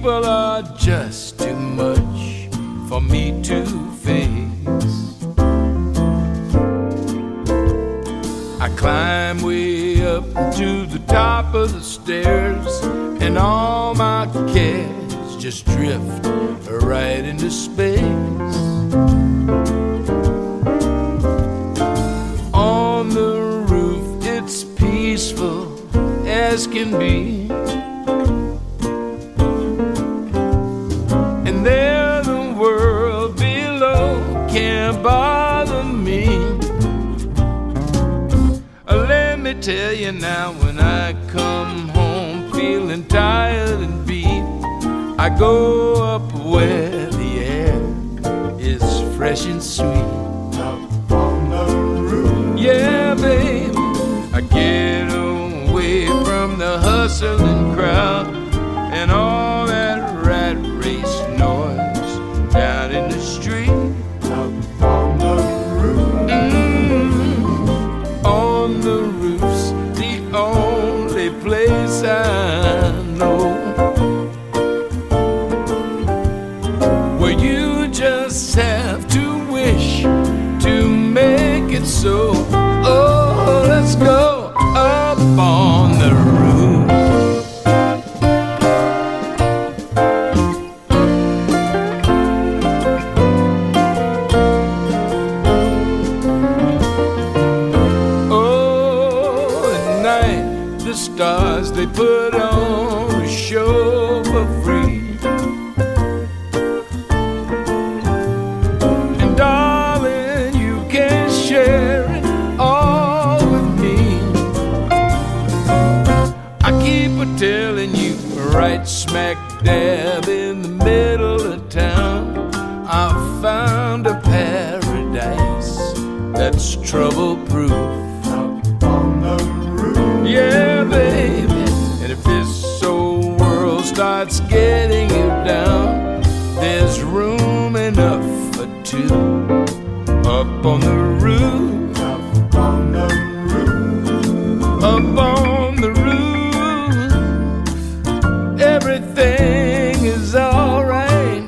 people are just too much for me to face. I climb way up to the top of the stairs, and all my cares just drift right into space. On the roof, it's peaceful as can be, and there the world below can't bother me. Let me tell you now, when I come home feeling tired and beat, I go up where the air is fresh and sweet. Up on the roof, Yeah, baby, I get away from the hustling crowd and all that rat race noise down in the street. up on the roof, On the roof's the only place I know where you just have to wish to make it so. Oh, let's go up on the roof. Oh, at night the stars, they put on a show for free. And darling, you can share it all with me. I keep a telling you, right smack dab in the middle of town, I found a paradise that's trouble-proof. up on the roof, Yeah, baby, and if this old world starts getting you down, there's room enough for two up on the roof, up on the roof, up on the roof. Everything is alright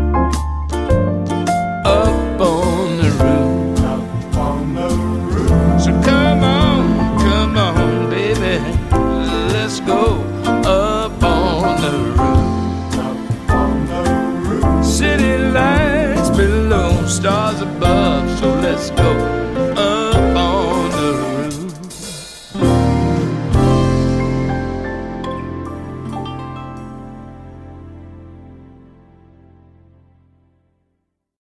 up on the roof. up on the roof, So come on, baby, let's go up on the roof. up on the roof. City lights below, stars above, so let's go